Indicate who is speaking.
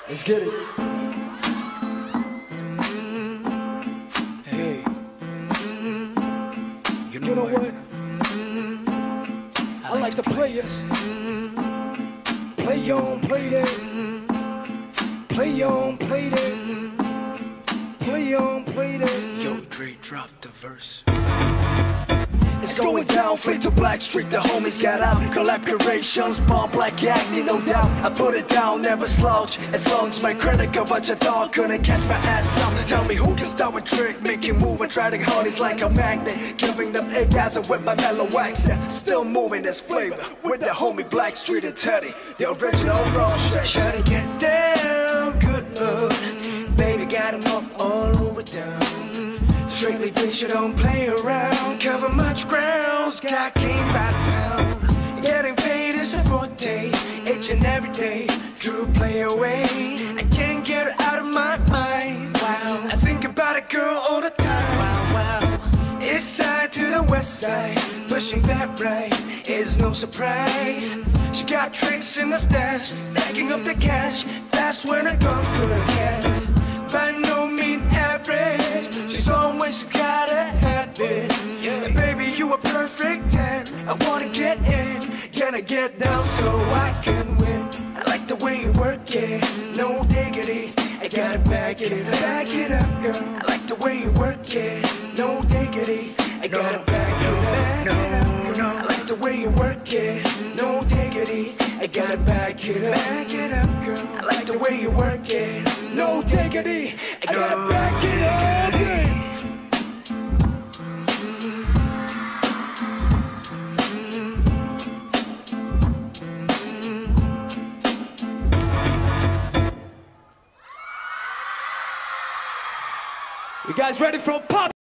Speaker 1: Let's get it. Hey, you know what? I like to play us. Play on, play that. Play on, play that. Play on, play that. Yo, Dre, drop the verse. It's going down, fade to Black Street, the homies got out. Collaborations, bomb like acne, no doubt. I put it down, never slouch. As long as my credit of what you thought couldn't catch my ass out. Tell me who can start with trick, make you move and try to hold it's like a magnet. Giving them orgasm with my mellow accent. Still moving this flavor with the homie Black Street and Teddy, the original raw shit.
Speaker 2: Try to get down, good look. Baby got 'em up all over town. Strictly bitch, you don't play around. Cover much ground, Sky came by the pound. Getting paid is a forte, each and every day. True play away, I can't get her out of my mind. Wow, I think about a girl all the time. Wow, wow. East side to the west side, pushing that right is no surprise. She got tricks in the stash, stacking up the cash. That's when it comes to the cash. By no means average, she's always got a habit. And baby, you a perfect 10. I wanna get in, can I get down so I can win? I like the way you work it, no diggity. I gotta back it up, girl. I like the way you work it, no diggity. I gotta back it up, girl. I like the way you work it, no diggity. I gotta back it up, girl. I like the way you work it, no diggity. I gotta back it up, girl.
Speaker 1: You guys ready for a pop?